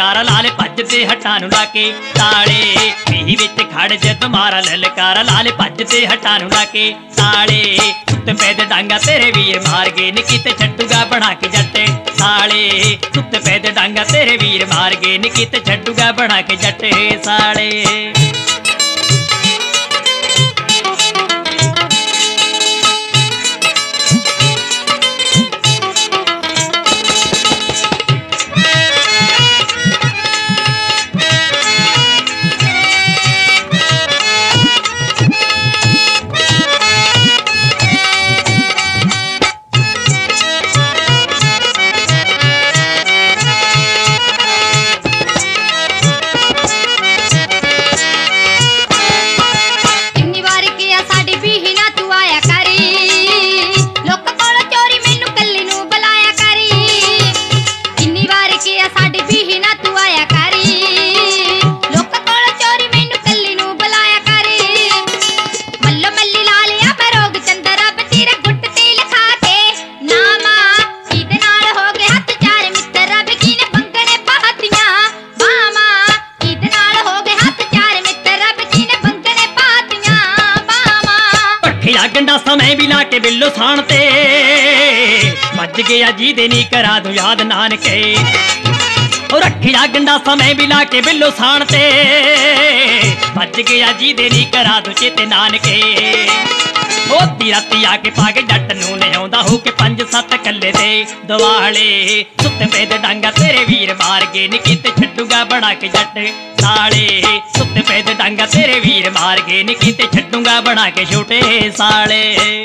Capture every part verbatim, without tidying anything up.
ਲਲਕਾਰਾ ਲਾਲੇ ਭੱਜਦੇ ਹੱਟਾਂ ਨੂੰ ਲਾ ਕੇ ਤਾਲੇ ਪੀਹੀ ਵਿੱਚ ਖੜ ਜਦ ਮਾਰਾ ਲਲਕਾਰਾ ਲਾਲੇ ਭੱਜਦੇ ਹੱਟਾਂ ਨੂੰ ਲਾ ਕੇ ਤਾਲੇ ਸੁੱਤੇ ਪੈ ਦੇ ਡਾਂਗਾ ਤੇਰੇ ਵੀਰ ਮਾਰ ਗਏ ਨੀ ਕਿਤੇ ਛੱਡੂਗਾ ਬਣਾ ਕੇ ਜੱਟ ਸਾਲੇ ਸੁੱਤੇ ਪੈ ਦੇ ਡਾਂਗਾ ਤੇਰੇ ਵੀਰ ਮਾਰ ਗਏ ਨੀ ਕਿਤੇ ਛੱਡੂਗਾ ਬਣਾ ਕੇ ਜੱਟ ਸਾਲੇ गंडा समय भी लाके बिल्लो साण ते भज गया जी दे नी करा दूं याद नानके और रखिया गंडा समय भी लाके बिल्लो साण ते भज गया जी दे नी करा दूं चेते नानके ओती राती आके पाके जट नूं लिआउंदा हो के पंज सत्त कल्ले दे दवाले सुत्ते पे दे डांगा तेरे वीर मार गए नी किते छड्डूगा बना के जट साले सुत्ते पे दे डांगा तेरे वीर मार गए नी किते छड्डूगा बना के छोटे साले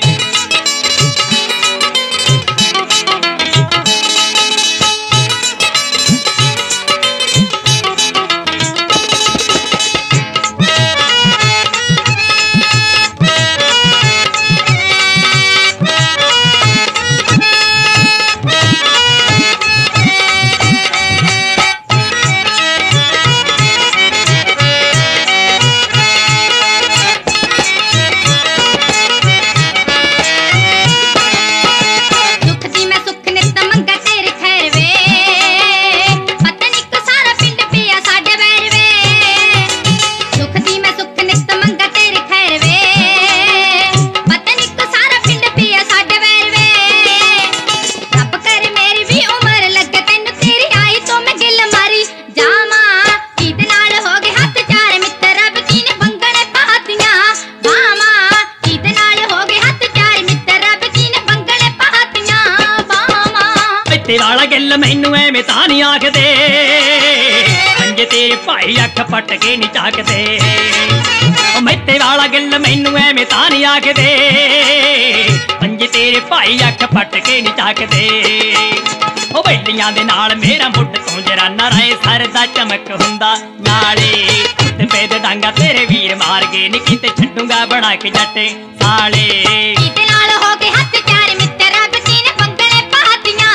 वाला गिल मैनू एवें तां नहीं आखदे पंजे तेरे भाई अख पट के नहीं झाकदे मैते वाला गिल मैनू एवें तां नहीं आखदे पंजे तेरे भाई अख पट के नहीं झाकदे ओ बैलियां दे नाल मेरा मुੱਢ ਤੋਂ ਜਰਾਨਾ ਰਾਏ ਸਰ ਦਾ ਚਮਕ ਹੁੰਦਾ ਨਾਲੇ ਤੇ ਪੇ ਦੇ ਡਾਂਗਾ ਤੇਰੇ ਵੀਰ ਮਾਰ ਗਏ ਨੀ ਕਿਤੇ ਛੱਡੂਗਾ ਬਣਾ ਕੇ ਜੱਟ ਸਾਲੇ ਕਿਤੇ ਨਾਲ ਹੋ ਕੇ ਹੱਥ ਚਾਰ ਮਿੱਤਰ ਰੱਬ ਕੀ ਨੇ ਬੰਗਲੇ ਪਾਤੀਆਂ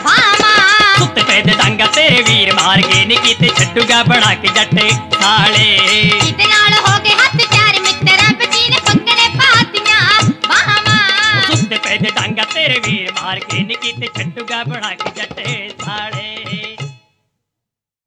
तेरे वीर मार गए नी किते छड्डूगा बना के जट साले किते नाल हो गए हथ चार मित्र रब जी ने पंगले पातियां बाहां सुत्ते पे डांगा तेरे वीर मार गए नी किते छड्डूगा बना के जट साले।